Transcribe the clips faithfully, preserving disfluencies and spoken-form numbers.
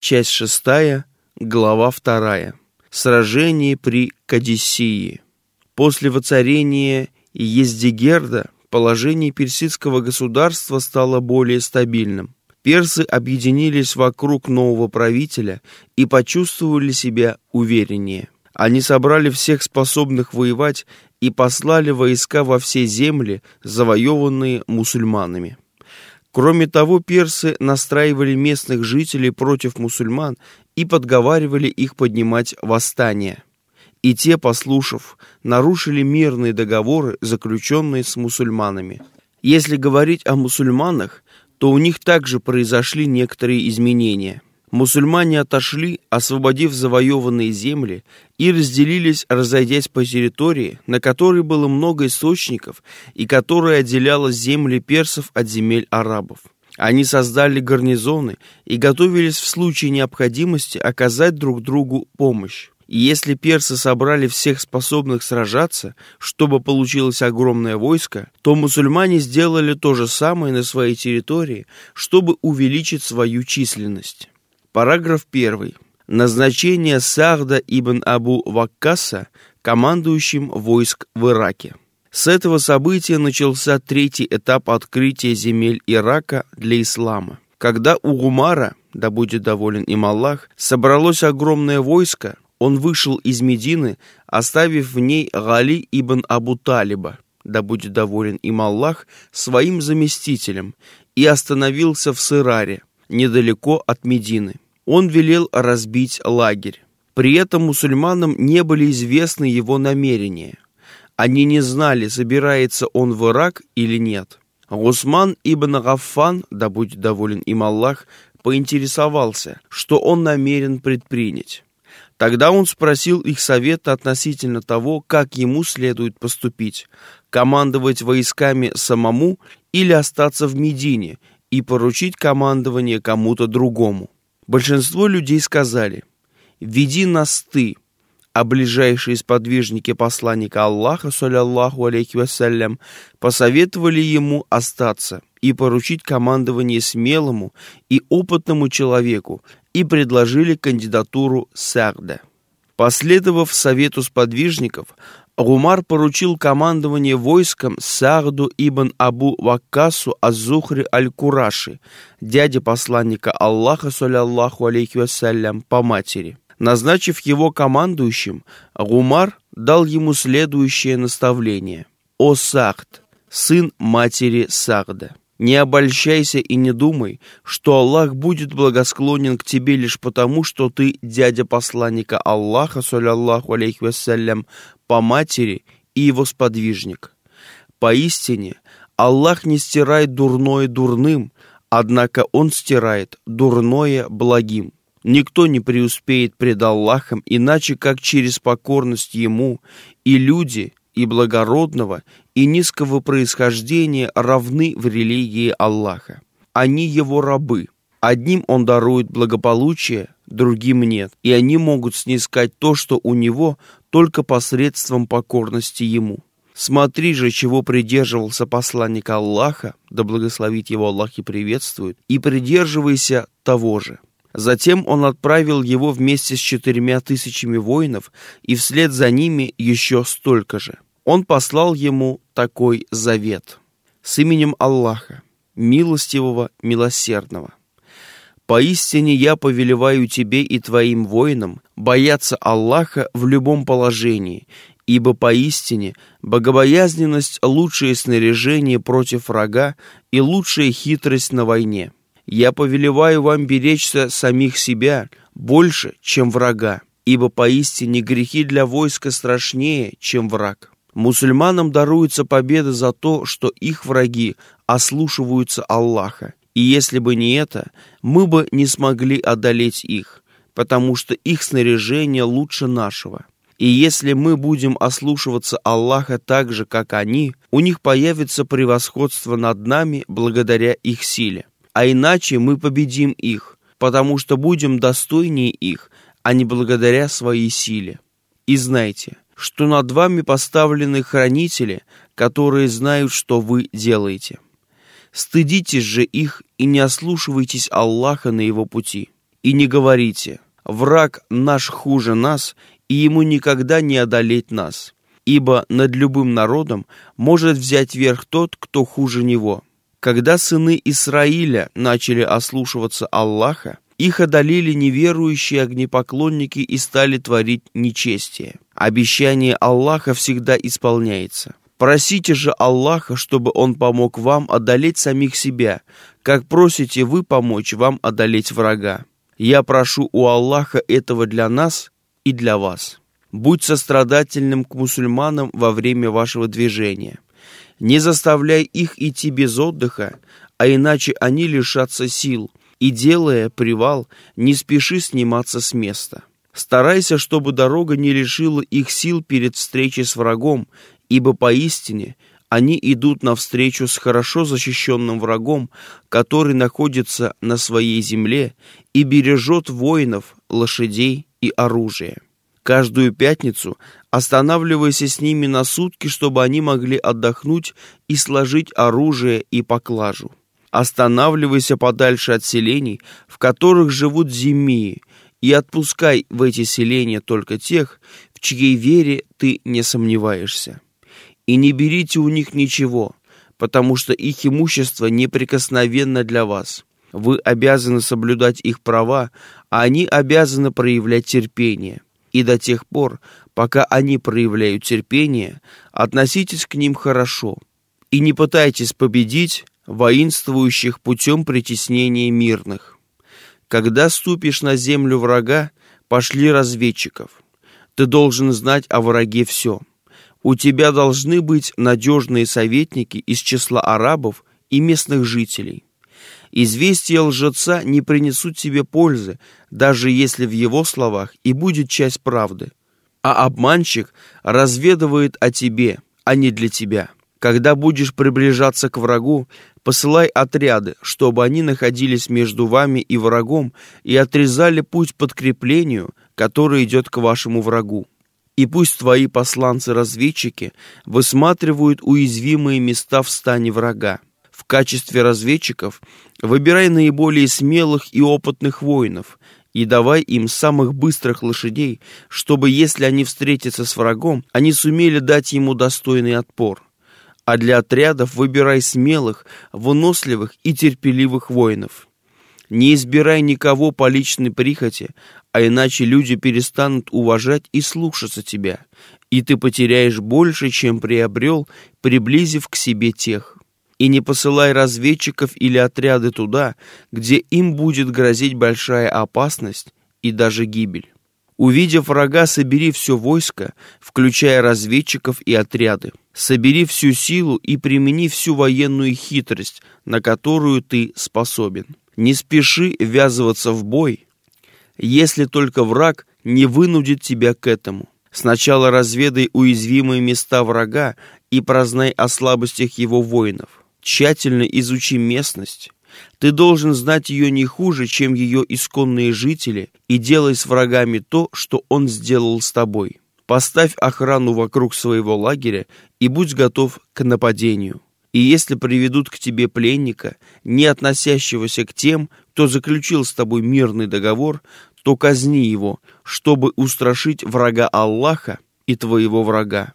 часть шестая, глава вторая. Сражение при Кадисии. После воцарения Ездигерда положение персидского государства стало более стабильным. Персы объединились вокруг нового правителя и почувствовали себя увереннее. Они собрали всех способных воевать и послали войска во все земли, завоеванные мусульманами. Кроме того, персы настраивали местных жителей против мусульман и подговаривали их поднимать восстания. И те, послушав, нарушили мирные договоры, заключенные с мусульманами. Если говорить о мусульманах, то у них также произошли некоторые изменения. Мусульмане отошли, освободив завоеванные земли, и разделились, разойдясь по территории, на которой было много источников и которая отделяла земли персов от земель арабов. Они создали гарнизоны и готовились в случае необходимости оказать друг другу помощь. И если персы собрали всех способных сражаться, чтобы получилось огромное войско, то мусульмане сделали то же самое на своей территории, чтобы увеличить свою численность. Параграф первый. Назначение Са'да ибн Абу Ваккаса командующим войск в Ираке. С этого события начался третий этап открытия земель Ирака для ислама. Когда у Умара, да будет доволен им Аллах, собралось огромное войско, он вышел из Медины, оставив в ней Гали ибн Абу Талиба, да будет доволен им Аллах, своим заместителем, и остановился в Сираре, недалеко от Медины. Он велел разбить лагерь. При этом мусульманам не были известны его намерения. Они не знали, собирается он в Ирак или нет. Усман ибн Гаффан, да будет доволен им Аллах, поинтересовался, что он намерен предпринять. Тогда он спросил их совета относительно того, как ему следует поступить, командовать войсками самому или остаться в Медине и поручить командование кому-то другому. Большинство людей сказали: «Веди нас ты», а ближайшие сподвижники посланника Аллаха, саллаллаху алейхи вассалям, посоветовали ему остаться и поручить командование смелому и опытному человеку и предложили кандидатуру Са'да. Последовав совету сподвижников, Умар поручил командование войском Са'ду ибн Абу Ваккасу аз-Зухри аль-Кураши, дяде посланника Аллаха, саллаллаху алейхи вассалям, по матери. Назначив его командующим, Умар дал ему следующее наставление: «О Са'д, сын матери Са'да, не обольщайся и не думай, что Аллах будет благосклонен к тебе лишь потому, что ты дядя посланника Аллаха, саллаллаху алейхи вассалям, по матери и его сподвижник. Поистине, Аллах не стирает дурное дурным, однако Он стирает дурное благим. Никто не преуспеет пред Аллахом, иначе как через покорность Ему, и люди, и благородного, и низкого происхождения равны в религии Аллаха. Они Его рабы. Одним Он дарует благополучие, другим нет, и они могут снискать то, что у Него, только посредством покорности Ему. Смотри же, чего придерживался посланник Аллаха, да благословит его Аллах и приветствует, и придерживайся того же». Затем он отправил его вместе с четырьмя тысячами воинов и вслед за ними еще столько же. Он послал ему такой завет: «С именем Аллаха, милостивого, милосердного. Поистине я повелеваю тебе и твоим воинам бояться Аллаха в любом положении, ибо поистине богобоязненность — лучшее снаряжение против врага и лучшая хитрость на войне. Я повелеваю вам беречься самих себя больше, чем врага, ибо поистине грехи для войска страшнее, чем враг. Мусульманам даруется победа за то, что их враги ослушиваются Аллаха, и если бы не это, мы бы не смогли одолеть их, потому что их снаряжение лучше нашего. И если мы будем ослушиваться Аллаха так же, как они, у них появится превосходство над нами благодаря их силе. А иначе мы победим их, потому что будем достойнее их, а не благодаря своей силе. И знайте, что над вами поставлены хранители, которые знают, что вы делаете. Стыдитесь же их и не ослушивайтесь Аллаха на его пути. И не говорите: враг наш хуже нас, и ему никогда не одолеть нас. Ибо над любым народом может взять верх тот, кто хуже него. Когда сыны Исраиля начали ослушиваться Аллаха, их одолели неверующие огнепоклонники и стали творить нечестие. Обещание Аллаха всегда исполняется. Просите же Аллаха, чтобы Он помог вам одолеть самих себя, как просите вы помочь вам одолеть врага. Я прошу у Аллаха этого для нас и для вас. Будь сострадательным к мусульманам во время вашего движения. Не заставляй их идти без отдыха, а иначе они лишатся сил, и, делая привал, не спеши сниматься с места. Старайся, чтобы дорога не лишила их сил перед встречей с врагом, ибо поистине они идут навстречу с хорошо защищенным врагом, который находится на своей земле и бережет воинов, лошадей и оружие. Каждую пятницу останавливайся с ними на сутки, чтобы они могли отдохнуть и сложить оружие и поклажу. Останавливайся подальше от селений, в которых живут зиммии, и отпускай в эти селения только тех, в чьей вере ты не сомневаешься. И не берите у них ничего, потому что их имущество неприкосновенно для вас. Вы обязаны соблюдать их права, а они обязаны проявлять терпение. И до тех пор, пока они проявляют терпение, относитесь к ним хорошо. И не пытайтесь победить воинствующих путем притеснения мирных. Когда ступишь на землю врага, пошли разведчиков. Ты должен знать о враге все. У тебя должны быть надежные советники из числа арабов и местных жителей. Известия лжеца не принесут тебе пользы, даже если в его словах и будет часть правды. А обманщик разведывает о тебе, а не для тебя. Когда будешь приближаться к врагу, посылай отряды, чтобы они находились между вами и врагом и отрезали путь подкреплению, которое идет к вашему врагу. И пусть твои посланцы-разведчики высматривают уязвимые места в стане врага. В качестве разведчиков выбирай наиболее смелых и опытных воинов и давай им самых быстрых лошадей, чтобы, если они встретятся с врагом, они сумели дать ему достойный отпор. А для отрядов выбирай смелых, выносливых и терпеливых воинов. Не избирай никого по личной прихоти, а иначе люди перестанут уважать и слушаться тебя, и ты потеряешь больше, чем приобрел, приблизив к себе тех. И не посылай разведчиков или отряды туда, где им будет грозить большая опасность и даже гибель. Увидев врага, собери все войско, включая разведчиков и отряды. Собери всю силу и примени всю военную хитрость, на которую ты способен. Не спеши ввязываться в бой, если только враг не вынудит тебя к этому. Сначала разведай уязвимые места врага и прознай о слабостях его воинов. Тщательно изучи местность. Ты должен знать ее не хуже, чем ее исконные жители, и делай с врагами то, что он сделал с тобой. Поставь охрану вокруг своего лагеря и будь готов к нападению. И если приведут к тебе пленника, не относящегося к тем, кто заключил с тобой мирный договор, то казни его, чтобы устрашить врага Аллаха и твоего врага.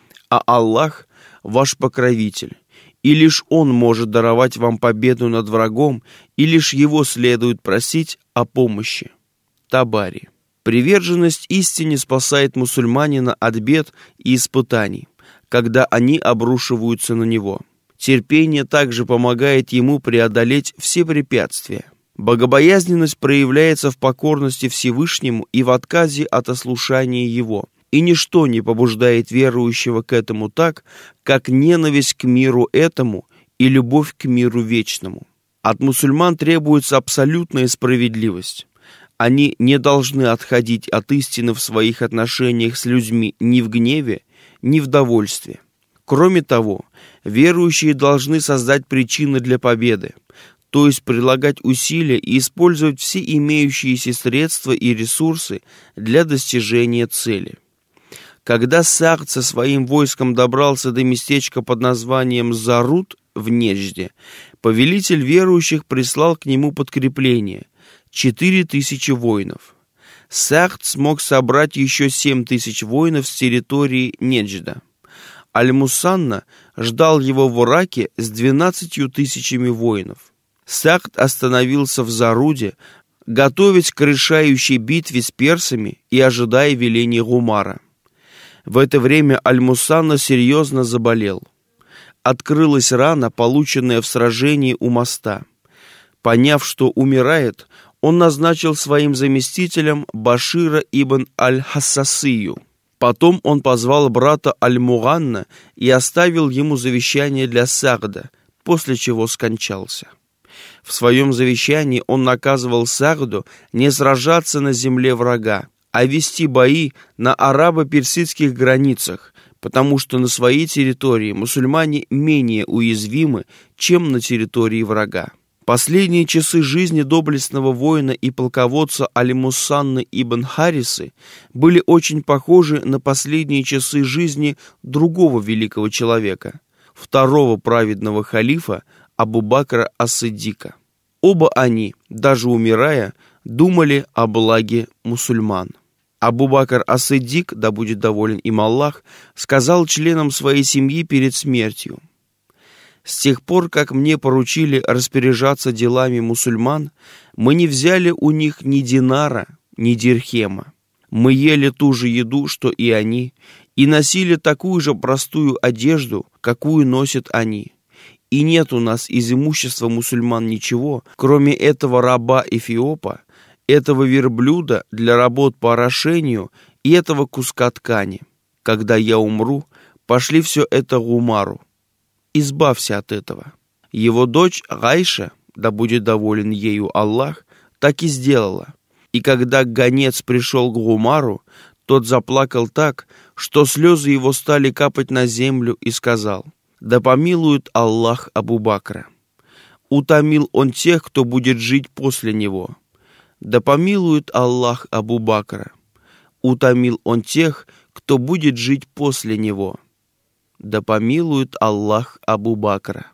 А Аллах – ваш покровитель. И лишь Он может даровать вам победу над врагом, и лишь Его следует просить о помощи. Табари. Приверженность истине спасает мусульманина от бед и испытаний, когда они обрушиваются на него. Терпение также помогает ему преодолеть все препятствия. Богобоязненность проявляется в покорности Всевышнему и в отказе от ослушания Его. И ничто не побуждает верующего к этому так, как ненависть к миру этому и любовь к миру вечному. От мусульман требуется абсолютная справедливость. Они не должны отходить от истины в своих отношениях с людьми ни в гневе, ни в довольстве. Кроме того, верующие должны создать причины для победы, то есть прилагать усилия и использовать все имеющиеся средства и ресурсы для достижения цели. Когда Сагд со своим войском добрался до местечка под названием Зарут в Неджде, повелитель верующих прислал к нему подкрепление. четыре тысячи воинов. Сахд смог собрать еще семь тысяч воинов с территории Неджда. Аль-Мусанна ждал его в Ираке с двенадцатью тысячами воинов. Сахд остановился в Заруде, готовясь к решающей битве с персами и ожидая веления Гумара. В это время Аль-Мусанна серьезно заболел. Открылась рана, полученная в сражении у моста. Поняв, что умирает, он назначил своим заместителем Башира ибн Аль-Хассасию. Потом он позвал брата Аль-Муганна и оставил ему завещание для Сахда, после чего скончался. В своем завещании он наказывал Сахду не сражаться на земле врага, а вести бои на арабо-персидских границах, потому что на своей территории мусульмане менее уязвимы, чем на территории врага. Последние часы жизни доблестного воина и полководца Аль-Мусанны ибн Харисы были очень похожи на последние часы жизни другого великого человека, второго праведного халифа Абу Бакра ас-Сиддика. Оба они, даже умирая, думали о благе мусульман. Абу Бакр ас-Сиддик, да будет доволен им Аллах, сказал членам своей семьи перед смертью: «С тех пор, как мне поручили распоряжаться делами мусульман, мы не взяли у них ни динара, ни дирхема. Мы ели ту же еду, что и они, и носили такую же простую одежду, какую носят они. И нет у нас из имущества мусульман ничего, кроме этого раба Эфиопа, этого верблюда для работ по орошению и этого куска ткани. Когда я умру, пошли все это Гумару. Избавься от этого». Его дочь Гайша, да будет доволен ею Аллах, так и сделала. И когда гонец пришел к Гумару, тот заплакал так, что слезы его стали капать на землю, и сказал: «Да помилует Аллах Абу Бакра. Утомил он тех, кто будет жить после него. Да помилует Аллах Абу Бакра. Утомил он тех, кто будет жить после него. Да помилует Аллах Абу Бакра.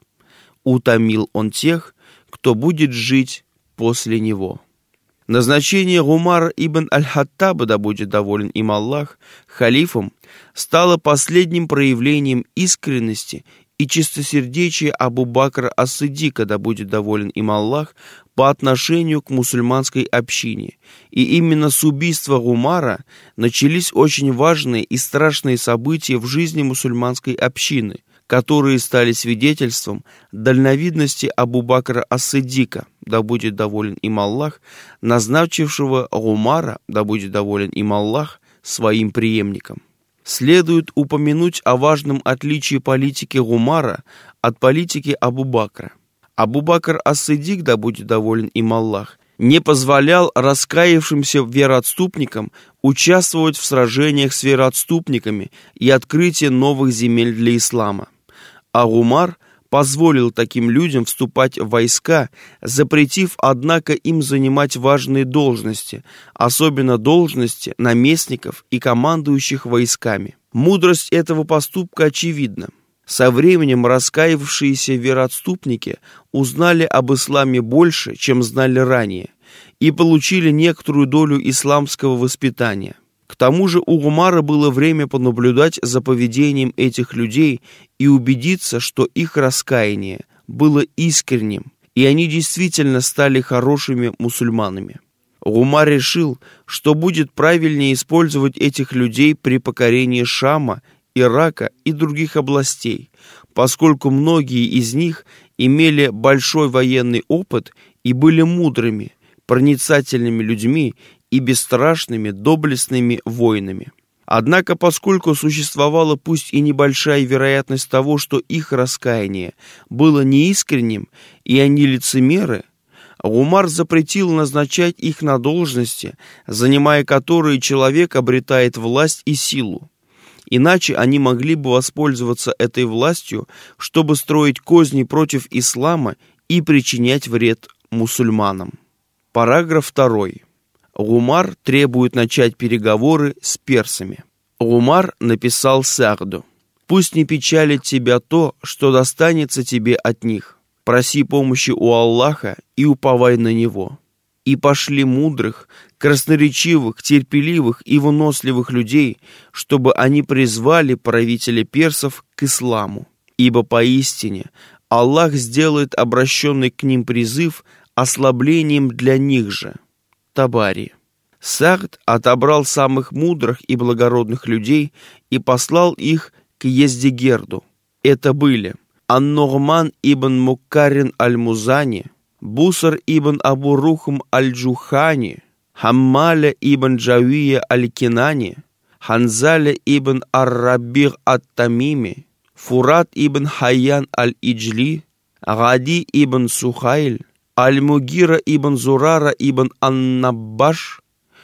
Утомил он тех, кто будет жить после него». Назначение Гумара ибн Аль-Хаттаба, да будет доволен им Аллах, халифом, стало последним проявлением искренности и чистосердечия Абу Бакра ас-Сиддика, да будет доволен им Аллах, по отношению к мусульманской общине. И именно с убийства Гумара начались очень важные и страшные события в жизни мусульманской общины, которые стали свидетельством дальновидности Абу Бакра ас-Сиддика, да будет доволен им Аллах, назначившего Гумара, да будет доволен им Аллах, своим преемником. Следует упомянуть о важном отличии политики Гумара от политики Абу Бакра. Абу Бакр ас-Сиддик, да будет доволен им Аллах, не позволял раскаявшимся вероотступникам участвовать в сражениях с вероотступниками и открытии новых земель для ислама. А Гумар позволил таким людям вступать в войска, запретив, однако, им занимать важные должности, особенно должности наместников и командующих войсками. Мудрость этого поступка очевидна. Со временем раскаявшиеся вероотступники узнали об исламе больше, чем знали ранее, и получили некоторую долю исламского воспитания. К тому же у Гумара было время понаблюдать за поведением этих людей и убедиться, что их раскаяние было искренним, и они действительно стали хорошими мусульманами. Гумар решил, что будет правильнее использовать этих людей при покорении Шама, Ирака и других областей, поскольку многие из них имели большой военный опыт и были мудрыми, проницательными людьми и бесстрашными, доблестными воинами. Однако, поскольку существовала пусть и небольшая вероятность того, что их раскаяние было неискренним и они лицемеры, Гумар запретил назначать их на должности, занимая которые человек обретает власть и силу. Иначе они могли бы воспользоваться этой властью, чтобы строить козни против ислама и причинять вред мусульманам. Параграф второй. Гумар требует начать переговоры с персами. Гумар написал Сахду: «Пусть не печалит тебя то, что достанется тебе от них. Проси помощи у Аллаха и уповай на Него. и пошли мудрых, красноречивых, терпеливых и выносливых людей, чтобы они призвали правителя персов к исламу. Ибо поистине Аллах сделает обращенный к ним призыв ослаблением для них же. Табари. Сагд отобрал самых мудрых и благородных людей и послал их к Ездигерду. Это были Ан-Нугман ибн Муккарин аль-Музани, Бусар ибн Абу Рухм аль-Джухани, Хаммаля ибн Джавия аль-Кинани, Ханзаля ибн Ар-Рабир ат-Тамими, Фурат ибн Хайян аль-Иджли, Гади ибн Сухайль, Аль-Мугира ибн Зурара ибн Ан-Наббаш,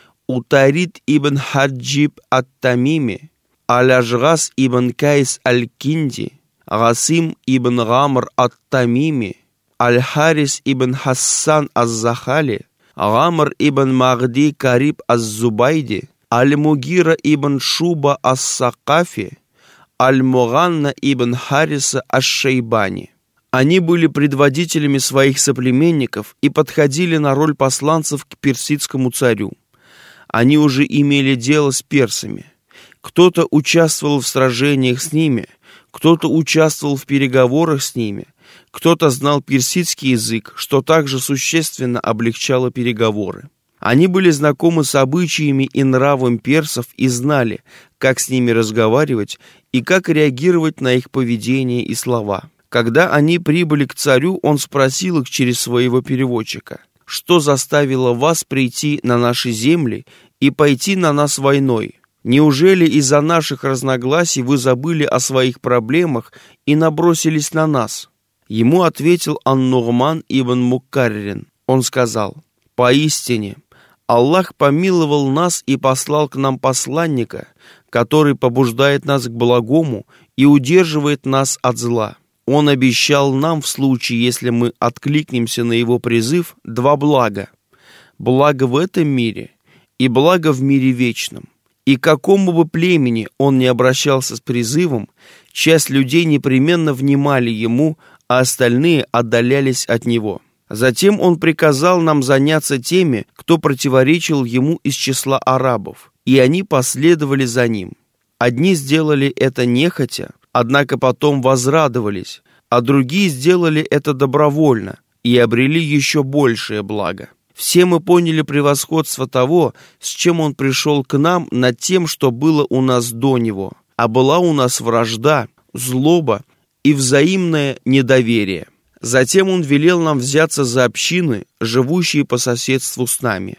Утарид ибн Хаджиб ат-Тамими, Аль-Ажгас ибн Кайс аль-Кинди, Гасим ибн Гамр ат-Тамими, Аль-Харис ибн Хассан аз-Захали, Гамр ибн Махди Кариб аз-Зубайди, Аль-Мугира ибн Шуба ас-Сакафи, Аль-Муганна ибн Хариса аш-Шейбани. Они были предводителями своих соплеменников и подходили на роль посланцев к персидскому царю. Они уже имели дело с персами. Кто-то участвовал в сражениях с ними, кто-то участвовал в переговорах с ними, кто-то знал персидский язык, что также существенно облегчало переговоры. Они были знакомы с обычаями и нравом персов и знали, как с ними разговаривать и как реагировать на их поведение и слова. Когда они прибыли к царю, он спросил их через своего переводчика: «Что заставило вас прийти на наши земли и пойти на нас войной? Неужели из-за наших разногласий вы забыли о своих проблемах и набросились на нас?» Ему ответил Ан-Нугман ибн Муккаррин. Он сказал: «Поистине, Аллах помиловал нас и послал к нам посланника, который побуждает нас к благому и удерживает нас от зла. Он обещал нам в случае, если мы откликнемся на его призыв, два блага: благо в этом мире и благо в мире вечном. И к какому бы племени он ни обращался с призывом, часть людей непременно внимали ему, а остальные отдалялись от него. Затем он приказал нам заняться теми, кто противоречил ему из числа арабов, и они последовали за ним. Одни сделали это нехотя, однако потом возрадовались, а другие сделали это добровольно и обрели еще большее благо. Все мы поняли превосходство того, с чем он пришел к нам, над тем, что было у нас до него, а была у нас вражда, злоба и взаимное недоверие. Затем он велел нам взяться за общины, живущие по соседству с нами.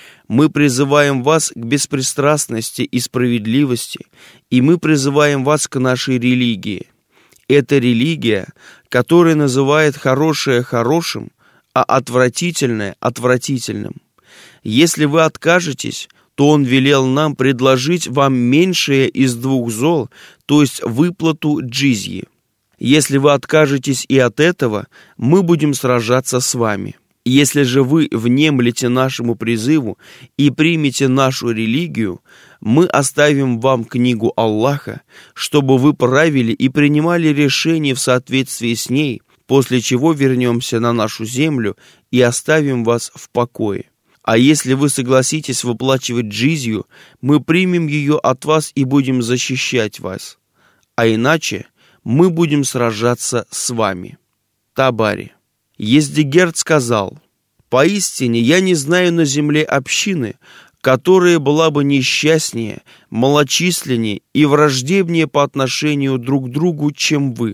Мы призываем вас к беспристрастности и справедливости, и мы призываем вас к нашей религии. Это религия, которая называет хорошее хорошим, а отвратительное отвратительным. Если вы откажетесь, то он велел нам предложить вам меньшее из двух зол, то есть выплату джизьи. Если вы откажетесь и от этого, мы будем сражаться с вами. Если же вы внемлете нашему призыву и примете нашу религию, мы оставим вам книгу Аллаха, чтобы вы правили и принимали решения в соответствии с ней, после чего вернемся на нашу землю и оставим вас в покое. А если вы согласитесь выплачивать джизью, мы примем ее от вас и будем защищать вас. А иначе мы будем сражаться с вами». Табари. Ездигерд сказал: «Поистине я не знаю на земле общины, которая была бы несчастнее, малочисленнее и враждебнее по отношению друг к другу, чем вы.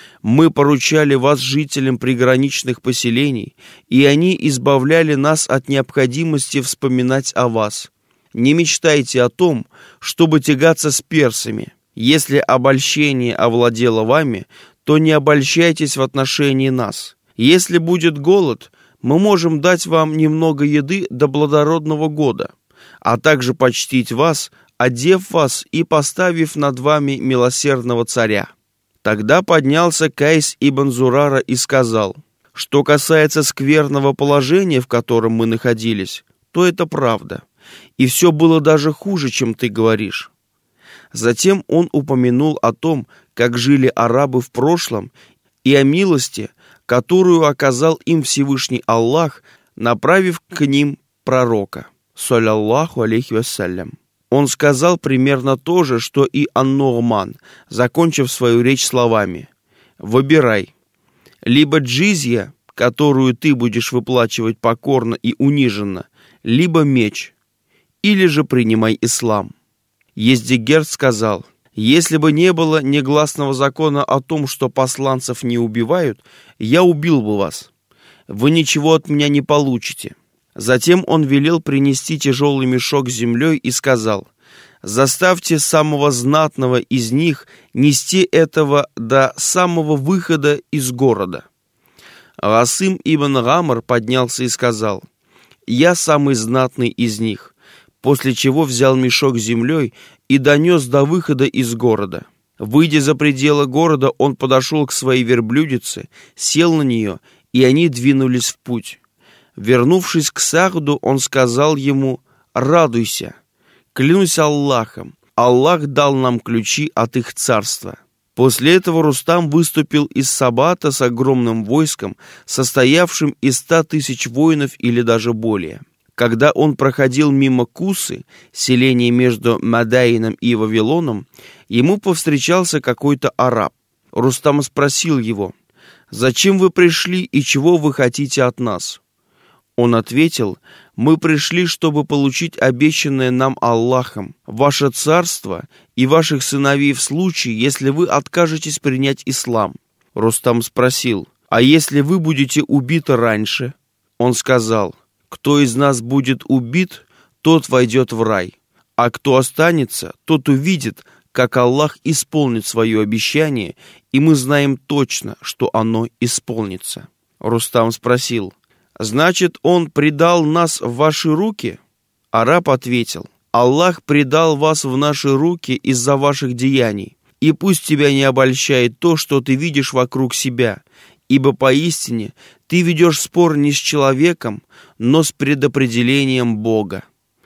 Мы поручали вас жителям приграничных поселений, и они избавляли нас от необходимости вспоминать о вас. Не мечтайте о том, чтобы тягаться с персами. Если обольщение овладело вами, то не обольщайтесь в отношении нас. Если будет голод, мы можем дать вам немного еды до плодородного года, а также почтить вас, одев вас и поставив над вами милосердного царя». Тогда поднялся Кайс ибн Зурара и сказал: «Что касается скверного положения, в котором мы находились, то это правда, и все было даже хуже, чем ты говоришь». Затем он упомянул о том, как жили арабы в прошлом, и о милости, которую оказал им Всевышний Аллах, направив к ним пророка, саллаллаху алейхи вассалям. Он сказал примерно то же, что и ан-Ну'ман, закончив свою речь словами: «Выбирай, либо джизья, которую ты будешь выплачивать покорно и униженно, либо меч, или же принимай ислам». Ездигерд сказал: «Если бы не было негласного закона о том, что посланцев не убивают, я убил бы вас. Вы ничего от меня не получите». Затем он велел принести тяжелый мешок с землей и сказал: «Заставьте самого знатного из них нести этого до самого выхода из города». Гасым ибн Гамр поднялся и сказал: «Я самый знатный из них», после чего взял мешок с землей и донес до выхода из города. Выйдя за пределы города, он подошел к своей верблюдице, сел на нее, и они двинулись в путь. Вернувшись к Сагду, он сказал ему: «Радуйся! Клянусь Аллахом, Аллах дал нам ключи от их царства». После этого Рустам выступил из Сабата с огромным войском, состоявшим из ста тысяч воинов или даже более. Когда он проходил мимо Кусы, селения между Мадаином и Вавилоном, ему повстречался какой-то араб. Рустам спросил его: «Зачем вы пришли и чего вы хотите от нас?» Он ответил: «Мы пришли, чтобы получить обещанное нам Аллахом ваше царство и ваших сыновей в случае, если вы откажетесь принять ислам». Рустам спросил: «А если вы будете убиты раньше?» Он сказал: «Кто из нас будет убит, тот войдет в рай, а кто останется, тот увидит, как Аллах исполнит свое обещание, и мы знаем точно, что оно исполнится». Рустам спросил: «Значит, он предал нас в ваши руки?» Араб ответил: «Аллах предал вас в наши руки из-за ваших деяний, и пусть тебя не обольщает то, что ты видишь вокруг себя, ибо поистине ты ведешь спор не с человеком, но с предопределением Бога».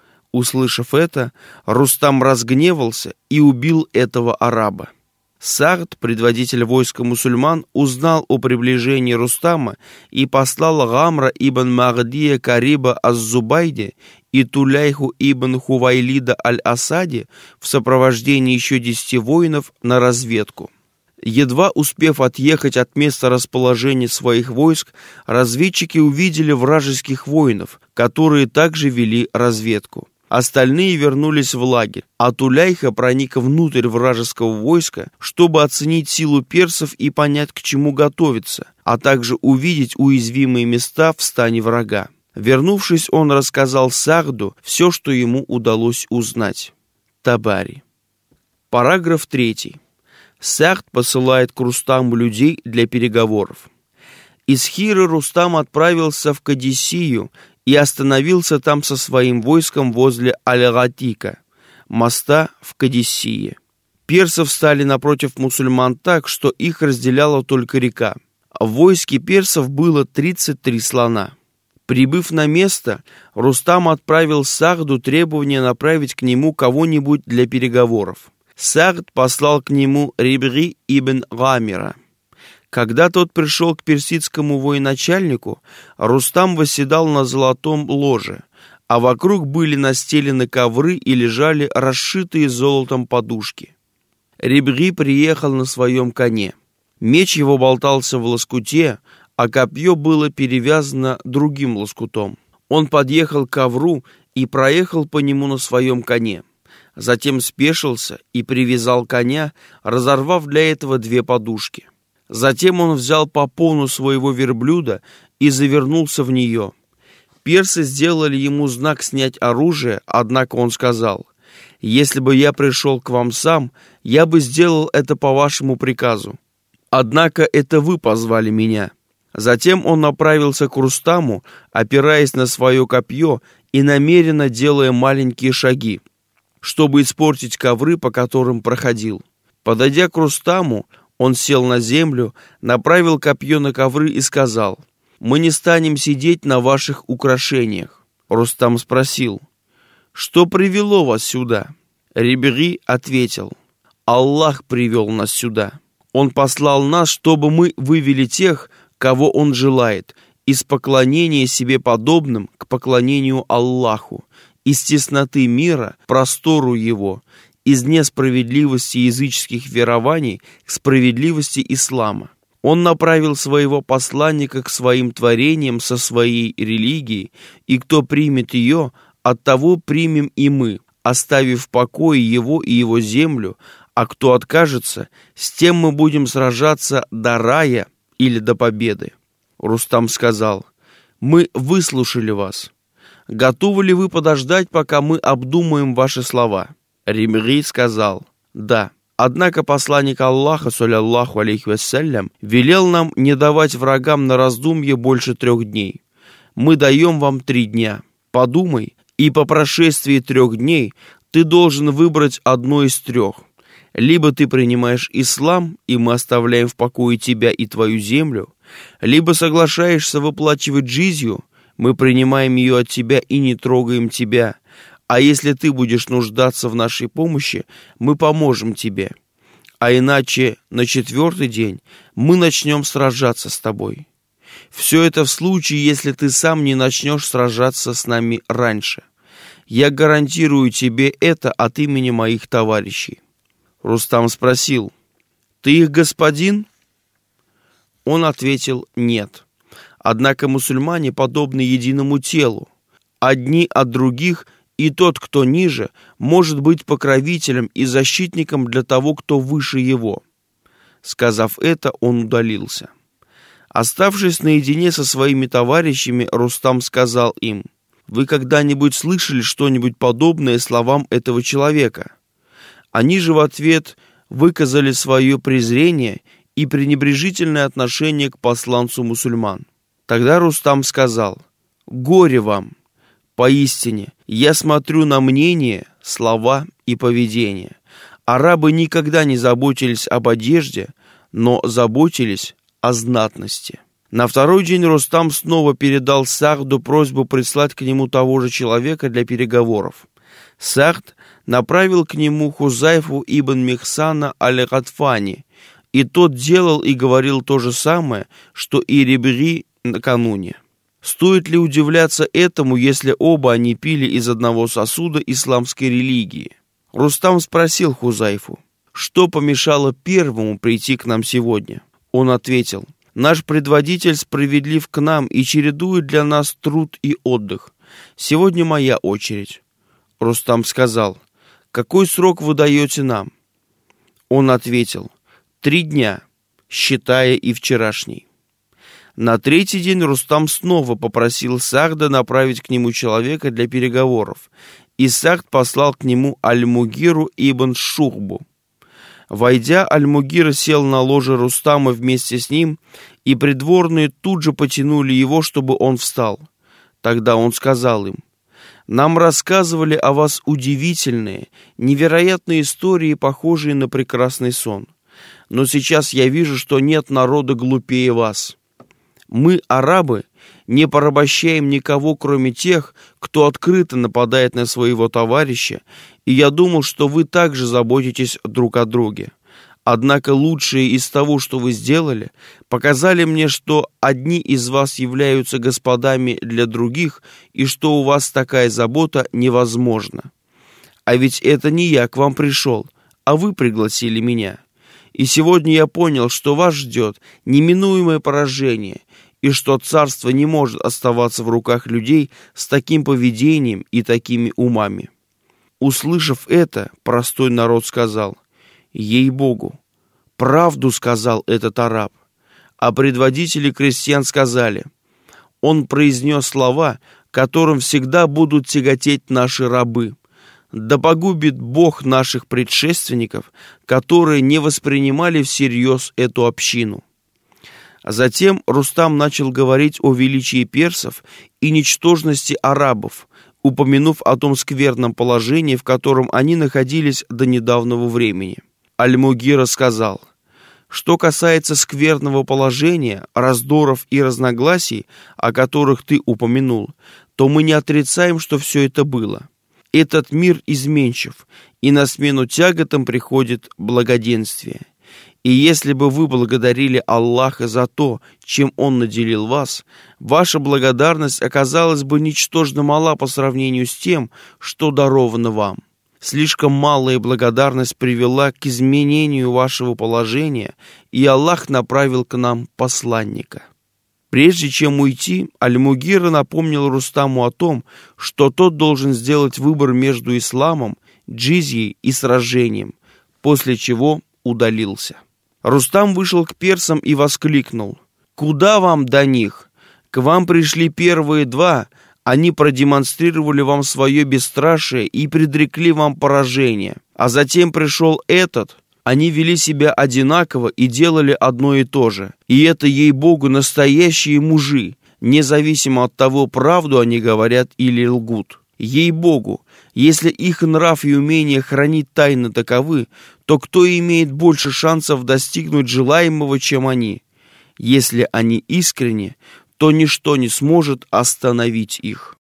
Услышав это, Рустам разгневался и убил этого араба. Сагд, предводитель войска мусульман, узнал о приближении Рустама и послал Гамра ибн Магдия Кариба аз-Зубайди и Туляйху ибн Хувайлида аль-Асади в сопровождении еще десяти воинов на разведку. Едва успев отъехать от места расположения своих войск, разведчики увидели вражеских воинов, которые также вели разведку. Остальные вернулись в лагерь, а Туляйха проник внутрь вражеского войска, чтобы оценить силу персов и понять, к чему готовиться, а также увидеть уязвимые места в стане врага. Вернувшись, он рассказал Сагду все, что ему удалось узнать. Табари. Параграф третий. Сагд посылает к Рустаму людей для переговоров. Из Хиры Рустам отправился в Кадисию и остановился там со своим войском возле Аль-Гатика, моста в Кадисии. Персы встали напротив мусульман так, что их разделяла только река. В войске персов было тридцать три слона. Прибыв на место, Рустам отправил Сагду требование направить к нему кого-нибудь для переговоров. Сагд послал к нему Рибри ибн Гамира. Когда тот пришел к персидскому военачальнику, Рустам восседал на золотом ложе, а вокруг были настелены ковры и лежали расшитые золотом подушки. Рибри приехал на своем коне. Меч его болтался в лоскуте, а копье было перевязано другим лоскутом. Он подъехал к ковру и проехал по нему на своем коне. Затем спешился и привязал коня, разорвав для этого две подушки. Затем он взял попону своего верблюда и завернулся в нее. Персы сделали ему знак снять оружие, однако он сказал: «Если бы я пришел к вам сам, я бы сделал это по вашему приказу. Однако это вы позвали меня». Затем он направился к Рустаму, опираясь на свое копье и намеренно делая маленькие шаги, чтобы испортить ковры, по которым проходил. Подойдя к Рустаму, он сел на землю, направил копье на ковры и сказал: «Мы не станем сидеть на ваших украшениях». Рустам спросил: «Что привело вас сюда?» Рибри ответил: «Аллах привел нас сюда. Он послал нас, чтобы мы вывели тех, кого Он желает, из поклонения себе подобным к поклонению Аллаху, из тесноты мира, простору его, из несправедливости языческих верований к справедливости ислама. Он направил своего посланника к своим творениям со своей религией, и кто примет ее, от того примем и мы, оставив в покое его и его землю, а кто откажется, с тем мы будем сражаться до рая или до победы. Рустам сказал: мы выслушали вас. Готовы ли вы подождать, пока мы обдумаем ваши слова? Римри сказал: да. Однако посланник Аллаха, саллаллаху алейхи вассалям, велел нам не давать врагам на раздумье больше трех дней. Мы даем вам три дня. Подумай, и по прошествии трех дней ты должен выбрать одно из трех. Либо ты принимаешь ислам, и мы оставляем в покое тебя и твою землю, либо соглашаешься выплачивать джизью, мы принимаем ее от тебя и не трогаем тебя. А если ты будешь нуждаться в нашей помощи, мы поможем тебе. А иначе на четвертый день мы начнем сражаться с тобой. Все это в случае, если ты сам не начнешь сражаться с нами раньше. Я гарантирую тебе это от имени моих товарищей. Рустам спросил: ты их господин? Он ответил: нет. Однако мусульмане подобны единому телу. Одни от других, и тот, кто ниже, может быть покровителем и защитником для того, кто выше его. Сказав это, он удалился. Оставшись наедине со своими товарищами, Рустам сказал им: вы когда-нибудь слышали что-нибудь подобное словам этого человека? Они же в ответ выказали свое презрение и пренебрежительное отношение к посланцу мусульман. Тогда Рустам сказал: горе вам! Поистине, я смотрю на мнение, слова и поведение. Арабы никогда не заботились об одежде, но заботились о знатности. На второй день Рустам снова передал Сахду просьбу прислать к нему того же человека для переговоров. Сахд направил к нему Хузайфу ибн Михсана аль-Гатфани, и тот делал и говорил то же самое, что и Рибри накануне. Стоит ли удивляться этому, если оба они пили из одного сосуда исламской религии? Рустам спросил Хузайфу: что помешало первому прийти к нам сегодня? Он ответил: наш предводитель справедлив к нам и чередует для нас труд и отдых. Сегодня моя очередь. Рустам сказал: какой срок вы даете нам? Он ответил: три дня, считая и вчерашний. На третий день Рустам снова попросил Сахда направить к нему человека для переговоров, и Сахд послал к нему Аль-Мугиру ибн Шухбу. Войдя, Аль-Мугир сел на ложе Рустама вместе с ним, и придворные тут же потянули его, чтобы он встал. Тогда он сказал им: нам рассказывали о вас удивительные, невероятные истории, похожие на прекрасный сон. Но сейчас я вижу, что нет народа глупее вас. Мы, арабы, не порабощаем никого, кроме тех, кто открыто нападает на своего товарища, и я думал, что вы также заботитесь друг о друге. Однако лучшее из того, что вы сделали, показали мне, что одни из вас являются господами для других, и что у вас такая забота невозможна. А ведь это не я к вам пришел, а вы пригласили меня. И сегодня я понял, что вас ждет неминуемое поражение, и что царство не может оставаться в руках людей с таким поведением и такими умами. Услышав это, простой народ сказал: ей-богу, правду сказал этот араб. А предводители крестьян сказали: он произнес слова, которым всегда будут тяготеть наши рабы. Да погубит Бог наших предшественников, которые не воспринимали всерьез эту общину. Затем Рустам начал говорить о величии персов и ничтожности арабов, упомянув о том скверном положении, в котором они находились до недавнего времени. Аль-Мугира сказал: что касается скверного положения, раздоров и разногласий, о которых ты упомянул, то мы не отрицаем, что все это было. Этот мир изменчив, и на смену тяготам приходит благоденствие. И если бы вы благодарили Аллаха за то, чем Он наделил вас, ваша благодарность оказалась бы ничтожно мала по сравнению с тем, что даровано вам. Слишком малая благодарность привела к изменению вашего положения, и Аллах направил к нам посланника». Прежде чем уйти, Аль-Мугира напомнил Рустаму о том, что тот должен сделать выбор между исламом, джизьей и сражением, после чего удалился. Рустам вышел к персам и воскликнул: «Куда вам до них? К вам пришли первые два, они продемонстрировали вам свое бесстрашие и предрекли вам поражение. А затем пришел этот, они вели себя одинаково и делали одно и то же. И это, ей-богу, настоящие мужи, независимо от того, правду они говорят или лгут. Ей-богу, если их нрав и умение хранить тайны таковы, то кто имеет больше шансов достигнуть желаемого, чем они? Если они искренни, то ничто не сможет остановить их».